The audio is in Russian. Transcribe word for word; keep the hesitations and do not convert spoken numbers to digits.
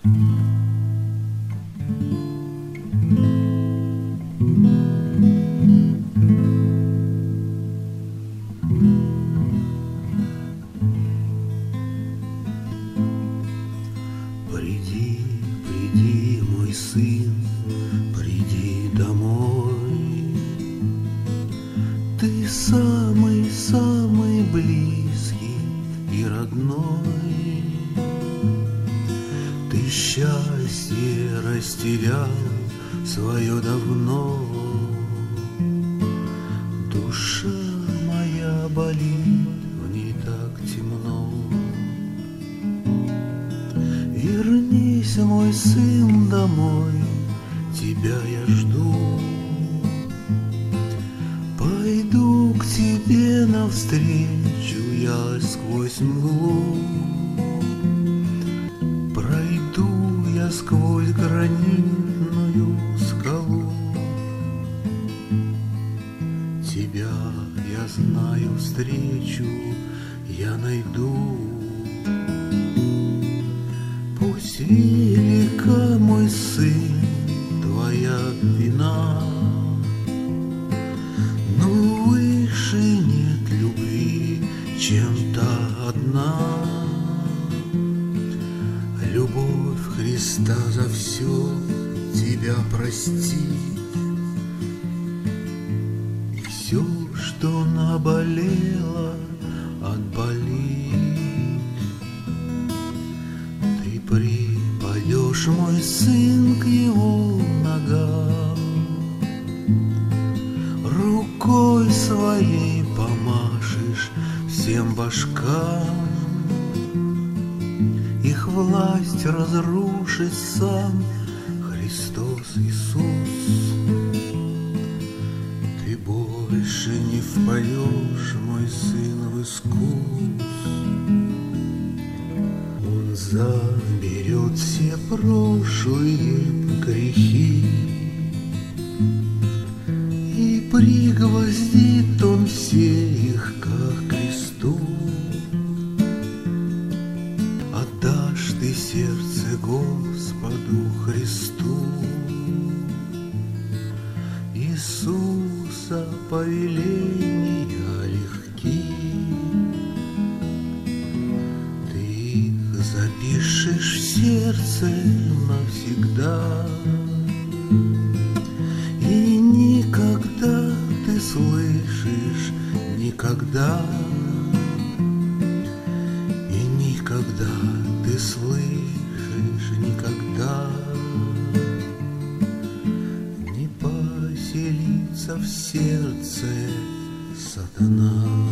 Приди, приди, мой сын, приди домой. Ты самый-самый близкий и родной. Ты счастье растерял свое давно. Душа моя болит, в ней так темно. Вернись, мой сын, домой, тебя я жду. Пойду к тебе навстречу я сквозь мглу. Пройду я сквозь гранитную скалу. Тебя, я знаю, встречу я найду. Пусть велика, мой сын, твоя вина, но выше нет любви, чем та одна. Любовь Христа за все тебя простит. И все, что наболело, отболит. Ты припадешь, мой сын, к его ногам, рукой своей помашешь всем башкам. Их власть разрушит сам Христос Иисус. Ты больше не впадешь, мой сын, в искус. Он заберет все прошлые грехи, и пригвоздит он все их к кресту. Отдашь ты сердце Господу Христу. Иисуса повеления легки. Ты их запишешь в сердце навсегда. И никогда ты слышишь, никогда, и никогда ты слышишь, никогда не поселится в сердце сатана.